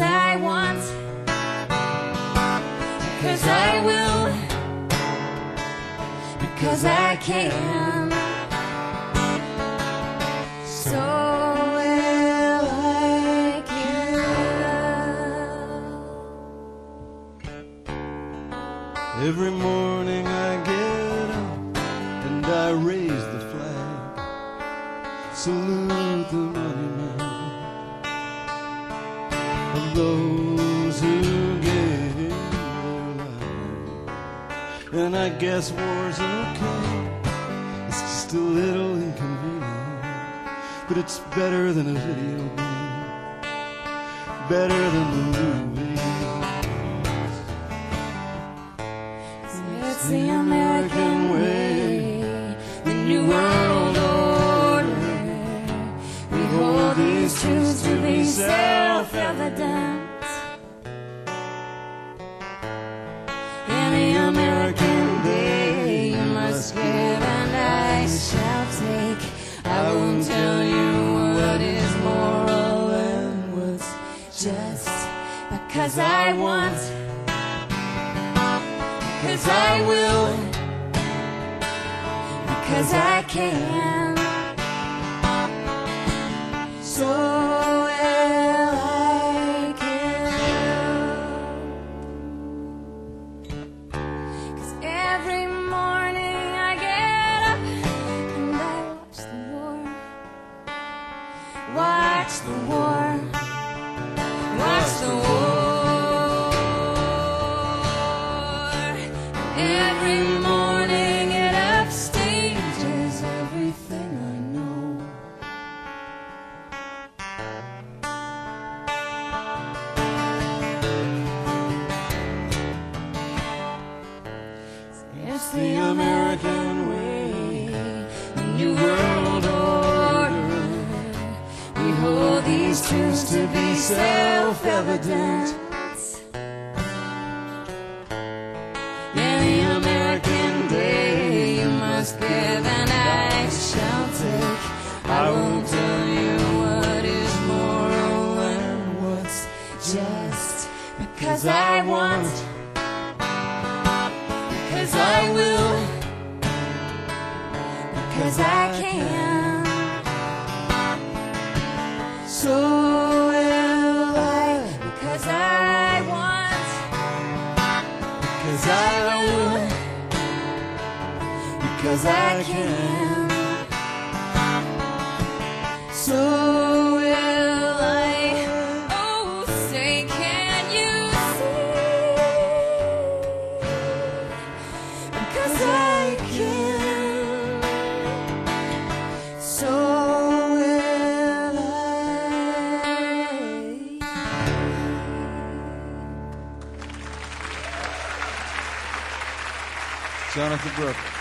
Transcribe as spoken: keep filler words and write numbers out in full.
I want, because I will, because I can. So will I give. Every morning I get up and I raise the flag, salute the monument of those who gave their lives. And I guess war's okay, it's just a little inconvenient, but it's better than a video game, better than the movies. It's the American way, the new world order. We hold these truths to be self-evident. In the American day, you must give and I shall take. I won't tell you what is moral and what's just, because I want, because I will, because I can. So will I give. 'Cause every morning I get up and I watch the war, watch the war, watch the war. Every morning it upstages everything I know. It's the American way, the new world order. We hold these truths to be self-evident. In the American day, you must give and I shall take. I won't tell you what is moral and what's just, because I want, because I will, because I can. So will I, because I want, because I will, because I can. So will I. Oh, say, can you see? Because I can. So will I. Jonathan Brooke.